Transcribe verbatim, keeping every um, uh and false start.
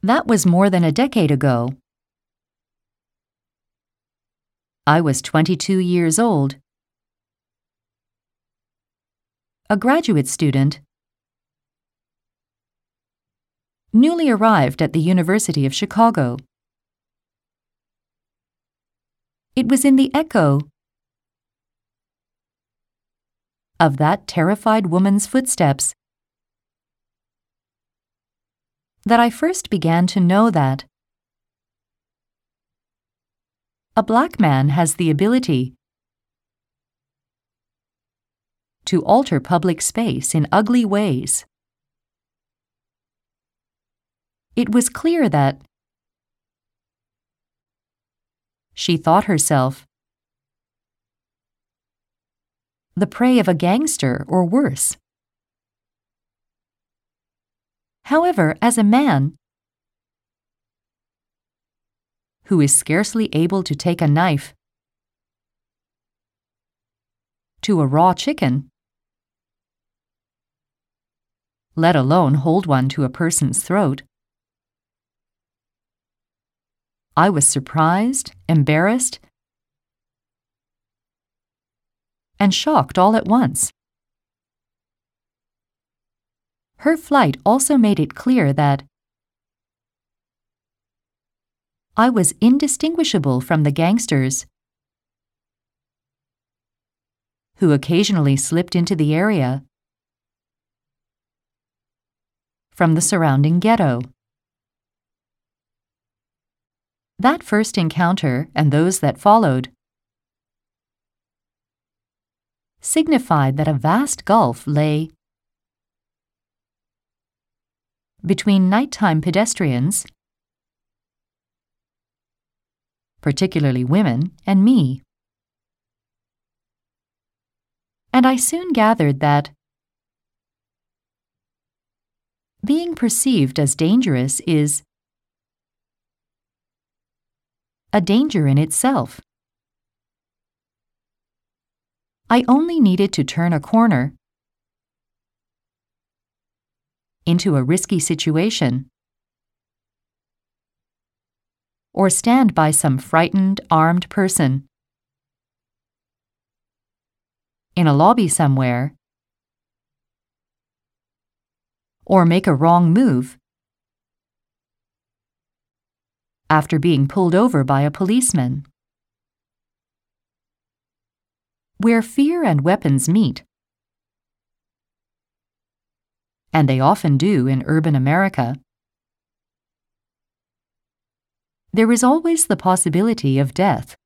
That was more than a decade ago. I was twenty-two years old. A graduate student. Newly arrived at the University of Chicago. It was in the echo of that terrified woman's footsteps that I first began to know that a black man has the ability to alter public space in ugly ways. It was clear that she thought herself the prey of a gangster or worse. However, as a man who is scarcely able to take a knife to a raw chicken, let alone hold one to a person's throat, I was surprised, embarrassed, and shocked all at once. Her flight also made it clear that I was indistinguishable from the gangsters who occasionally slipped into the area from the surrounding ghetto. That first encounter and those that followed signified that a vast gulf lay between nighttime pedestrians, particularly women, and me. And I soon gathered that being perceived as dangerous is a danger in itself. I only needed to turn a corner into a risky situation or stand by some frightened, armed person in a lobby somewhere, or make a wrong move after being pulled over by a policeman. Where fear and weapons meet, and they often do in urban America, there is always the possibility of death.